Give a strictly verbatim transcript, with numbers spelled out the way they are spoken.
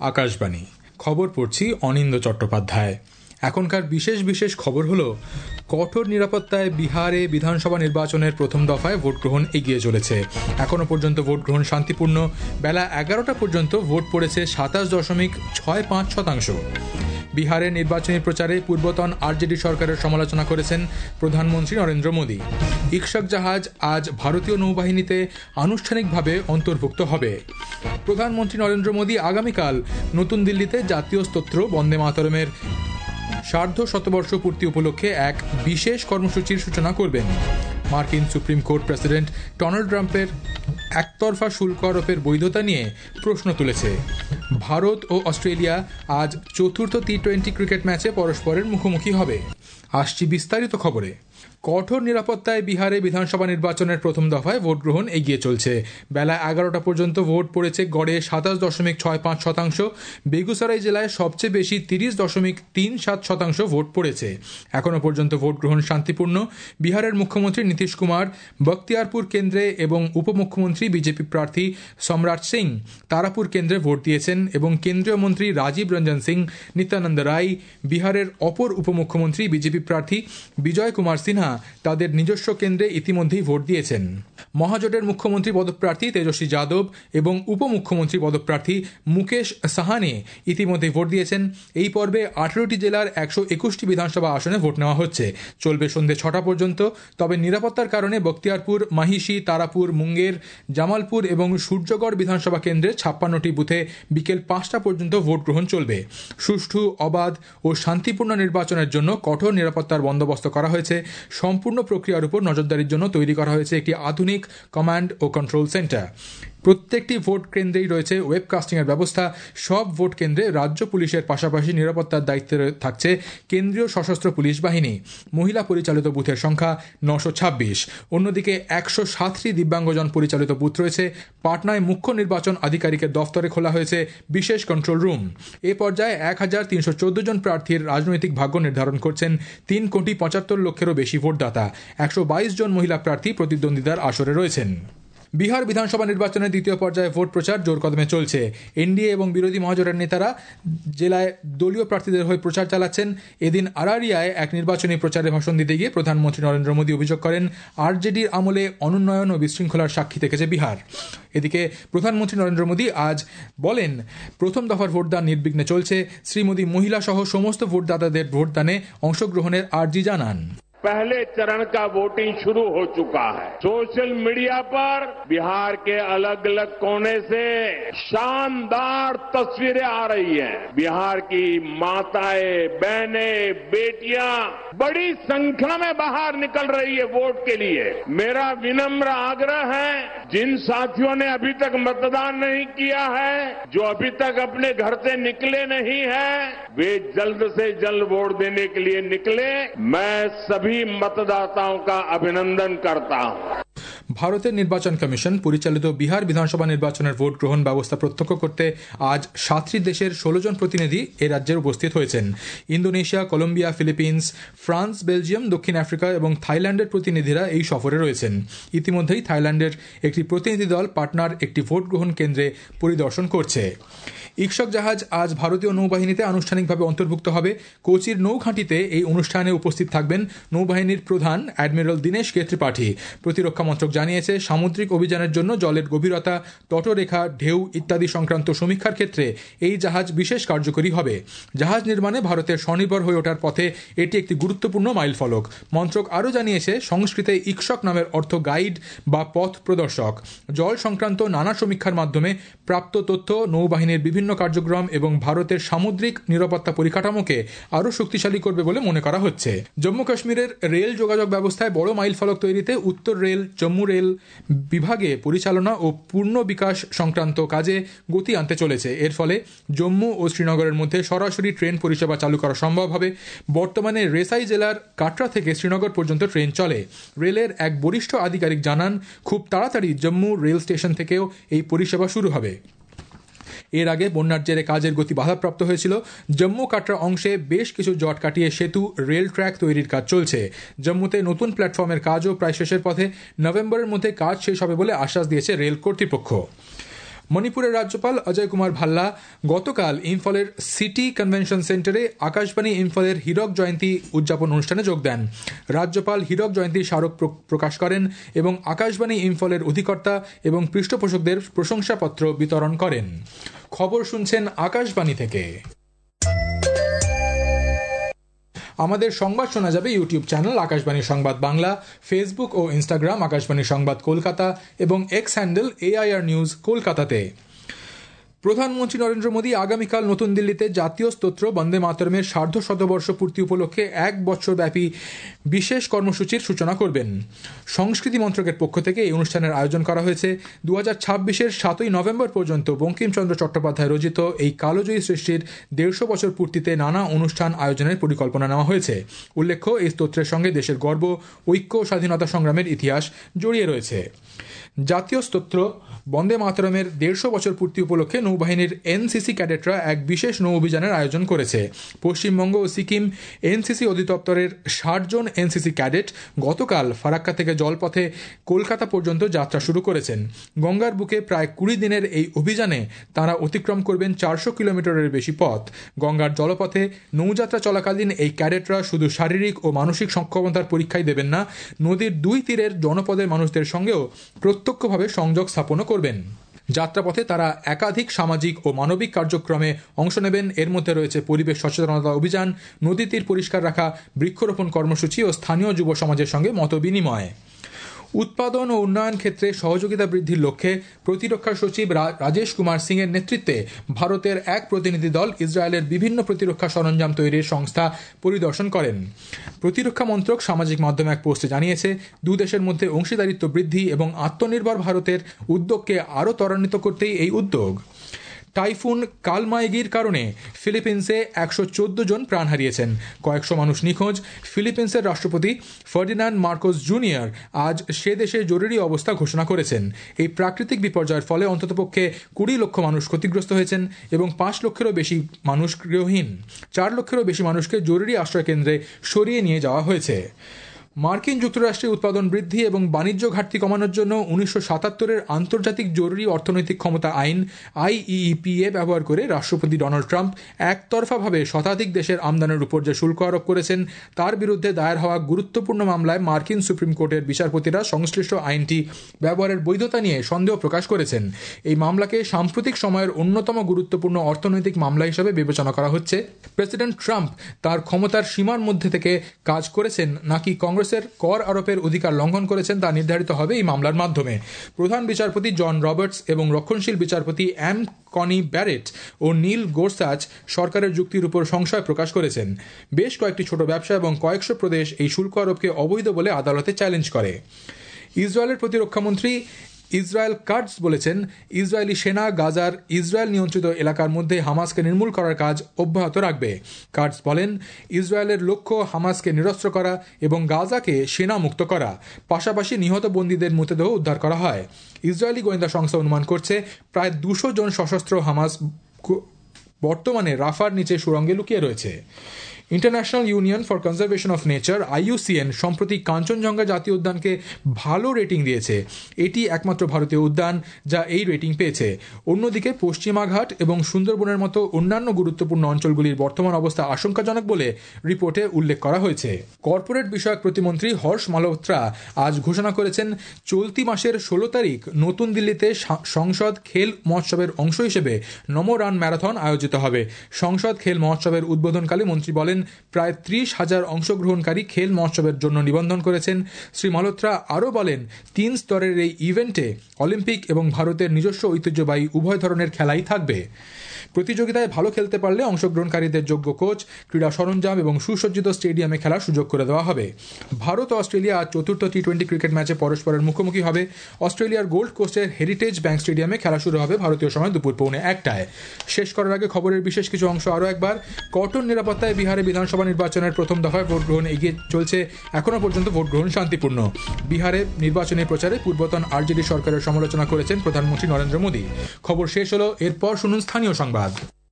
আকাশবাণী খবর পড়ছি অনিন্দ চট্টোপাধ্যায়। এখনকার বিশেষ বিশেষ খবর হলো, কঠোর নিরাপত্তায় বিহারে বিধানসভা নির্বাচনের প্রথম দফায় ভোট গ্রহণ এগিয়ে চলেছে। এখনো পর্যন্ত ভোট গ্রহণ শান্তিপূর্ণ। বেলা এগারোটা পর্যন্ত ভোট পড়েছে সাতাশ দশমিক ছয় পাঁচ শতাংশ। বিহারের নির্বাচনী প্রচারে পূর্বতন আরজেডি সরকারের সমালোচনা করেছেন প্রধানমন্ত্রী নরেন্দ্র মোদী। ইকশক জাহাজ আজ ভারতীয় নৌবাহিনীতে আনুষ্ঠানিকভাবে অন্তর্ভুক্ত হবে। প্রধানমন্ত্রী নরেন্দ্র মোদী আগামীকাল নতুন দিল্লিতে জাতীয় স্তোত্র বন্দে মাতরমের সার্ধ শতবর্ষ পূর্তি উপলক্ষে এক বিশেষ কর্মসূচির সূচনা করবেন। মার্কিন সুপ্রিম কোর্ট প্রেসিডেন্ট ডোনাল্ড ট্রাম্পের একতরফা শুল্ক আরোপের বৈধতা নিয়ে প্রশ্ন তুলেছে। ভারত ও অস্ট্রেলিয়া আজ চতুর্থ টি টোয়েন্টি ক্রিকেট ম্যাচে পরস্পরের মুখোমুখি হবে। আসছি বিস্তারিত খবরে। কঠোর নিরাপত্তায় বিহারে বিধানসভা নির্বাচনের প্রথম দফায় ভোট গ্রহণ এগিয়ে চলছে। বেলা এগারোটা পর্যন্ত ভোট পড়েছে গড়ে সাতাশ দশমিক ছয় পাঁচ শতাংশ। বেগুসরাই জেলায় সবচেয়ে বেশি তিরিশ দশমিক তিন সাত শতাংশ ভোট পড়েছে। এখনো পর্যন্ত ভোট গ্রহণ শান্তিপূর্ণ। বিহারের মুখ্যমন্ত্রী নীতিশ কুমার বখতিয়ারপুর কেন্দ্রে এবং উপমুখ্যমন্ত্রী বিজেপি প্রার্থী সম্রাট সিং তারাপুর কেন্দ্রে ভোট দিয়েছেন এবং কেন্দ্রীয় মন্ত্রী রাজীব রঞ্জন সিং, নিত্যানন্দ রায়, বিহারের অপর উপমুখ্যমন্ত্রী বিজেপি প্রার্থী বিজয় কুমার সিনহা তাদের নিজস্ব কেন্দ্রে ইতিমধ্যেই ভোট দিয়েছেন। মহাজোটের মুখ্যমন্ত্রী পদপ্রার্থী তেজস্বী যাদব এবং উপমুখ্যমন্ত্রী পদপ্রার্থী মুকেশ সাহানি ইতিমধ্যে ভোট দিয়েছেন। এই পর্বে আঠারোটি জেলার একশো একুশটি বিধানসভা আসনে ভোট নেওয়া হচ্ছে। চলবে সন্ধ্যে ছটা পর্যন্ত। তবে নিরাপত্তার কারণে বখতিয়ারপুর, মাহিষি, তারাপুর, মুঙ্গের, জামালপুর এবং সূর্যগড় বিধানসভা কেন্দ্রের ছাপ্পান্নটি বুথে বিকেল পাঁচটা পর্যন্ত ভোট গ্রহণ চলবে। সুষ্ঠু, অবাধ ও শান্তিপূর্ণ নির্বাচনের জন্য কঠোর নিরাপত্তার বন্দোবস্ত করা হয়েছে। সম্পূর্ণ প্রক্রিয়ার উপর নজরদারির জন্য তৈরি করা হয়েছে একটি আধুনিক কমান্ড ও কন্ট্রোল সেন্টার। প্রত্যেকটি ভোট কেন্দ্রেই রয়েছে ওয়েবকাস্টিং এর ব্যবস্থা। সব ভোট কেন্দ্রে রাজ্য পুলিশের পাশাপাশি নিরাপত্তার দায়িত্বে থাকছে কেন্দ্রীয় সশস্ত্র পুলিশ বাহিনী। মহিলা পরিচালিত বুথের সংখ্যা নশো ছাব্বিশ। অন্যদিকে একশো সাতটি দিব্যাঙ্গজন পরিচালিত বুথ রয়েছে। পাটনায় মুখ্য নির্বাচন আধিকারিকের দফতরে খোলা হয়েছে বিশেষ কন্ট্রোল রুম। এ পর্যায়ে এক হাজার তিনশো চোদ্দ জন প্রার্থীর রাজনৈতিক ভাগ্য নির্ধারণ করছেন তিন কোটি পঁচাত্তর লক্ষেরও বেশি ভোটদাতা। একশো বাইশ জন মহিলা প্রার্থী প্রতিদ্বন্দ্বিতার আসরে রয়েছেন। বিহার বিধানসভা নির্বাচনের দ্বিতীয় পর্যায়ে ভোট প্রচার জোর কদমে চলছে। এনডিএ এবং বিরোধী মহাজোটের নেতারা জেলায় দলীয় প্রার্থীদের হয়ে প্রচার চালাচ্ছেন। এদিন আরারিয়ায় এক নির্বাচনী প্রচারে ভাষণ দিতে গিয়ে প্রধানমন্ত্রী নরেন্দ্র মোদী অভিযোগ করেন, আরজেডির আমলে অনুন্নয়ন ও বিশৃঙ্খলার সাক্ষী থেকেছে বিহার। এদিকে প্রধানমন্ত্রী নরেন্দ্র মোদী আজ বলেন, প্রথম দফার ভোটদান নির্বিঘ্নে চলছে। শ্রী মোদী মহিলা সহ সমস্ত ভোটদাতাদের ভোটদানে অংশগ্রহণের আর্জি জানান। पहले चरण का वोटिंग शुरू हो चुका है। सोशल मीडिया पर बिहार के अलग अलग कोने से शानदार तस्वीरें आ रही हैं। बिहार की माताएं, बहनें, बेटियां बड़ी संख्या में बाहर निकल रही है वोट के लिए। मेरा विनम्र आग्रह है, जिन साथियों ने अभी तक मतदान नहीं किया है, जो अभी तक अपने घर से निकले नहीं हैं, वे जल्द से जल्द वोट देने के लिए निकले। मैं सभी मतदाताओं का अभिनंदन करता हूं। ভারতের নির্বাচন কমিশন পরিচালিত বিহার বিধানসভা নির্বাচনের ভোট গ্রহণ ব্যবস্থা প্রত্যক্ষ করতে আজ সাতটি দেশের ষোলো জন প্রতিনিধি এ রাজ্যে উপস্থিত হয়েছেন। Indonesia, Colombia, Philippines, France, Belgium, দক্ষিণ আফ্রিকা এবং থাইল্যান্ডের প্রতিনিধিরা এই সফরে রয়েছেন। ইতিমধ্যেই থাইল্যান্ডের একটি প্রতিনিধি দল পাটনার একটি ভোট গ্রহণ কেন্দ্রে পরিদর্শন করছে। ইকশক জাহাজ আজ ভারতীয় নৌবাহিনীতে আনুষ্ঠানিকভাবে অন্তর্ভুক্ত হবে। কোচির নৌঘাঁটিতে এই অনুষ্ঠানে উপস্থিত থাকবেন নৌবাহিনীর প্রধান অ্যাডমিরাল দীনেশ কে ত্রিপাঠী। প্রতিরক্ষা মন্ত্রক জানিয়েছে, সামুদ্রিক অভিযানের জন্য জলের গভীরতা, তটরেখা, ঢেউ ইত্যাদি সংক্রান্ত সমীক্ষার ক্ষেত্রে এই জাহাজ বিশেষ কার্যকরী হবে। জাহাজ নির্মাণে ভারতের স্বনির্ভর হয়ে ওঠার পথে এটি একটি গুরুত্বপূর্ণ মাইলফলক। মন্ত্রক আরও জানিয়েছে, সংস্কৃতে ইকশক নামের অর্থ গাইড বা পথ প্রদর্শক। জল সংক্রান্ত নানা সমীক্ষার মাধ্যমে প্রাপ্ত তথ্য নৌবাহিনীর বিভিন্ন কার্যক্রম এবং ভারতের সামুদ্রিক নিরাপত্তা পরিকাঠামোকে আরও শক্তিশালী করবে বলে মনে করা হচ্ছে। জম্মু কাশ্মীরের রেল যোগাযোগ ব্যবস্থায় বড় মাইলফলক তৈরিতে উত্তর রেল, জম্মু রেল বিভাগে পরিচালনা ও পূর্ণ বিকাশ সংক্রান্ত কাজে গতি আনতে চলেছে। এর ফলে জম্মু ও শ্রীনগরের মধ্যে সরাসরি ট্রেন পরিষেবা চালু করা সম্ভব হবে। বর্তমানে রেসাই জেলার কাটরা থেকে শ্রীনগর পর্যন্ত ট্রেন চলে। রেলের এক বরিষ্ঠ আধিকারিক জানান, খুব তাড়াতাড়ি জম্মু রেল স্টেশন থেকেও এই পরিষেবা শুরু হবে। এর আগে বন্যার জেরে কাজের গতি বাধাপ্রাপ্ত হয়েছিল। জম্মু কাটরা অংশে বেশ কিছু জট কাটিয়ে সেতু, রেল ট্র্যাক তৈরির কাজ চলছে। জম্মুতে নতুন প্ল্যাটফর্মের কাজও প্রায় শেষের পথে। নভেম্বরের মধ্যে কাজ শেষ হবে বলে আশ্বাস দিয়েছে রেল কর্তৃপক্ষ। মণিপুরের রাজ্যপাল অজয় কুমার ভাল্লা গতকাল ইম্ফলের সিটি কনভেনশন সেন্টারে আকাশবাণী ইম্ফলের হীরক জয়ন্তী উদযাপন অনুষ্ঠানে যোগ দেন। রাজ্যপাল হীরক জয়ন্তীর স্মারক প্রকাশ করেন এবং আকাশবাণী ইম্ফলের অধিকর্তা এবং পৃষ্ঠপোষকদের প্রশংসাপত্র বিতরণ করেন। খবর শুনছেন আকাশবাণী থেকে। আমাদের সংবাদ শোনা যাবে ইউটিউব চ্যানেল আকাশবাণী সংবাদ বাংলা, ফেসবুক ও ইনস্টাগ্রাম আকাশবাণী সংবাদ কলকাতা এবং এক্স হ্যান্ডেল এআইআর নিউজ কলকাতাতে। প্রধানমন্ত্রী নরেন্দ্র মোদী আগামীকাল নতুন দিল্লিতে জাতীয় স্তোত্র বন্দে মাতরমের সার্ধ শতবর্ষ পূর্তি উপলক্ষে এক বছর ব্যাপী বিশেষ কর্মসূচির সূচনা করবেন। সংস্কৃতি মন্ত্রকের পক্ষ থেকে এই অনুষ্ঠানের আয়োজন করা হয়েছে। দু হাজার ছাব্বিশের সাতই নভেম্বর পর্যন্ত বঙ্কিমচন্দ্র চট্টোপাধ্যায় রচিত এই কালজয়ী সৃষ্টির দেড়শো বছর পূর্তিতে নানা অনুষ্ঠান আয়োজনের পরিকল্পনা নেওয়া হয়েছে। উল্লেখ্য, এই স্তোত্রের সঙ্গে দেশের গর্ব, ঐক্য ও স্বাধীনতা সংগ্রামের ইতিহাস জড়িয়ে রয়েছে। জাতীয় স্তোত্র বন্দে মাতরমের দেড়শো বছর পূর্তি উপলক্ষে নৌবাহিনীর এনসিসি ক্যাডেটরা এক বিশেষ নৌ অভিযানের আয়োজন করেছে। পশ্চিমবঙ্গ ও সিকিম এনসিসি অধিদপ্তরের ষাট জন এনসিসি ক্যাডেট গতকাল ফারাক্কা থেকে জলপথে কলকাতা পর্যন্ত যাত্রা শুরু করেছেন। গঙ্গার বুকে প্রায় কুড়ি দিনের এই অভিযানে তাঁরা অতিক্রম করবেন চারশো কিলোমিটারের বেশি পথ। গঙ্গার জলপথে নৌযাত্রা চলাকালীন এই ক্যাডেটরা শুধু শারীরিক ও মানসিক সক্ষমতার পরীক্ষাই দেবেন না, নদীর দুই তীরের জনপদের মানুষদের সঙ্গেও প্রত্যক্ষভাবে সংযোগ স্থাপনও করবেন। যাত্রাপথে তারা একাধিক সামাজিক ও মানবিক কার্যক্রমে অংশ নেবেন। এর মধ্যে রয়েছে পরিবেশ সচেতনতা অভিযান, নদী তীর পরিষ্কার রাখা, বৃক্ষরোপণ কর্মসূচি ও স্থানীয় যুব সমাজের সঙ্গে মতবিনিময়। উৎপাদন ও উন্নয়ন ক্ষেত্রে সহযোগিতা বৃদ্ধির লক্ষ্যে প্রতিরক্ষা সচিব রাজেশ কুমার সিং এর নেতৃত্বে ভারতের এক প্রতিনিধি দল ইসরায়েলের বিভিন্ন প্রতিরক্ষা সরঞ্জাম তৈরির সংস্থা পরিদর্শন করেন। প্রতিরক্ষা মন্ত্রক সামাজিক মাধ্যমে এক পোস্টে জানিয়েছে, দু দেশের মধ্যে অংশীদারিত্ব বৃদ্ধি এবং আত্মনির্ভর ভারতের উদ্যোগকে আরও ত্বরান্বিত করতেই এই উদ্যোগ। টাইফুন কালমাইগির কারণে ফিলিপিন্সে একশো চোদ্দ জন প্রাণ হারিয়েছেন, কয়েকশো মানুষ নিখোঁজ। ফিলিপিন্সের রাষ্ট্রপতি ফার্ডিনান্ড মার্কোস জুনিয়র আজ সে দেশে জরুরি অবস্থা ঘোষণা করেছেন। এই প্রাকৃতিক বিপর্যয়ের ফলে অন্ততপক্ষে কুড়ি লক্ষ মানুষ ক্ষতিগ্রস্ত হয়েছেন এবং পাঁচ লক্ষেরও বেশি মানুষ গৃহহীন। চার লক্ষেরও বেশি মানুষকে জরুরি আশ্রয় কেন্দ্রে সরিয়ে নিয়ে যাওয়া হয়েছে। মার্কিন যুক্তরাষ্ট্রে উৎপাদন বৃদ্ধি এবং বাণিজ্য ঘাটতি কমানোর জন্য উনিশশো সাতাত্তরের আন্তর্জাতিক জরুরি অর্থনৈতিক ক্ষমতা আইন আইইপিএ ব্যবহার করে রাষ্ট্রপতি ডোনাল্ড ট্রাম্প একতরফাভাবে শতাধিক দেশের আমদানির উপর যে শুল্ক আরোপ করেছেন তার বিরুদ্ধে দায়ের হওয়া গুরুত্বপূর্ণ মামলায় মার্কিন সুপ্রিম কোর্টের বিচারপতিরা সংশ্লিষ্ট আইনটি ব্যবহারের বৈধতা নিয়ে সন্দেহ প্রকাশ করেছেন। এই মামলাকে সাম্প্রতিক সময়ের অন্যতম গুরুত্বপূর্ণ অর্থনৈতিক মামলা হিসেবে বিবেচনা করা হচ্ছে। প্রেসিডেন্ট ট্রাম্প তার ক্ষমতার সীমার মধ্যে থেকে কাজ করেছেন নাকি কংগ্রেস কর আরোপের অধিকার লঙ্ঘন করেছেন তা নির্ধারিত হবে এই মামলার মাধ্যমে। প্রধান বিচারপতি জন রবার্টস এবং রক্ষণশীল বিচারপতি এম কনি ব্যারেট ও নীল গোরসাচ সরকারের যুক্তির উপর সংশয় প্রকাশ করেছেন। বেশ কয়েকটি ছোট ব্যবসা এবং কয়েকশো প্রদেশ এই শুল্ক আরোপকে অবৈধ বলে আদালতে চ্যালেঞ্জ করে। ইসরায়েলের প্রতিরক্ষামন্ত্রী ইসরায়েল কাটস বলেছেন, ইসরায়েলি সেনা গাজার ইসরায়েল নিয়ন্ত্রিত এলাকার মধ্যে হামাসকে নির্মূল করার কাজ অব্যাহত রাখবে। কাটস বলেন, ইসরায়েলের লক্ষ্য হামাসকে নিরস্ত্র করা এবং গাজাকে সেনা মুক্ত করা, পাশাপাশি নিহত বন্দীদের মৃতদেহ উদ্ধার করা হয়। ইসরায়েলি গোয়েন্দা সংস্থা অনুমান করছে প্রায় দুশো জন সশস্ত্র হামাস বর্তমানে রাফার নিচে সুড়ঙ্গে লুকিয়ে রয়েছে। International union for conservation of nature IUCN সম্প্রতি কাঞ্চনজঙ্ঘা জাতীয় উদ্যানকে ভালো রেটিং দিয়েছে। এটি একমাত্র ভারতীয় উদ্যান যা এই রেটিং পেয়েছে। অন্যদিকে পশ্চিমাঘাট এবং সুন্দরবনের মতো অন্যান্য গুরুত্বপূর্ণ অঞ্চলগুলির বর্তমান অবস্থা আশঙ্কাজনক বলে রিপোর্টে উল্লেখ করা হয়েছে। কর্পোরেট বিষয়ক প্রতিমন্ত্রী হর্ষ মালহোত্রা আজ ঘোষণা করেছেন, চলতি মাসের ষোলো তারিখ নতুন দিল্লিতে সংসদ খেল মহোৎসবের অংশ হিসেবে নমো রান ম্যারাথন আয়োজিত হবে। সংসদ খেল মহোৎসবের উদ্বোধনকালে মন্ত্রী বলেন, প্রায় ত্রিশ হাজার অংশগ্রহণকারী খেল মহোৎসবের জন্য নিবন্ধন করেছেন। শ্রী মালহোত্রা আরও বলেন, তিন স্তরের এই ইভেন্টে অলিম্পিক এবং ভারতের নিজস্ব ঐতিহ্যবাহী উভয় ধরনের খেলাই থাকবে। প্রতিযোগিতায় ভালো খেলতে পারলে অংশগ্রহণকারীদের যোগ্য কোচ, ক্রীড়া সরঞ্জাম এবং সুসজ্জিত স্টেডিয়ামে খেলার সুযোগ করে দেওয়া হবে। ভারত ও অস্ট্রেলিয়া আজ চতুর্থ টি টোয়েন্টি ক্রিকেট ম্যাচে পরস্পরের মুখোমুখি হবে। অস্ট্রেলিয়ার গোল্ড কোস্টের হেরিটেজ ব্যাংক স্টেডিয়ামে খেলা শুরু হবে ভারতীয় সময় দুপুর পৌনে একটায়। শেষ করার আগে খবরের বিশেষ কিছু অংশ আরও একবার। কঠোর নিরাপত্তায় বিহারে বিধানসভা নির্বাচনের প্রথম দফায় ভোট গ্রহণ এগিয়ে চলছে। এখনও পর্যন্ত ভোট গ্রহণ শান্তিপূর্ণ। বিহারে নির্বাচনী প্রচারে পূর্বতন আরজেডি সরকারের সমালোচনা করেছেন প্রধানমন্ত্রী নরেন্দ্র মোদী। খবর শেষ হলো, এরপর শুনুন স্থানীয় সংবাদ।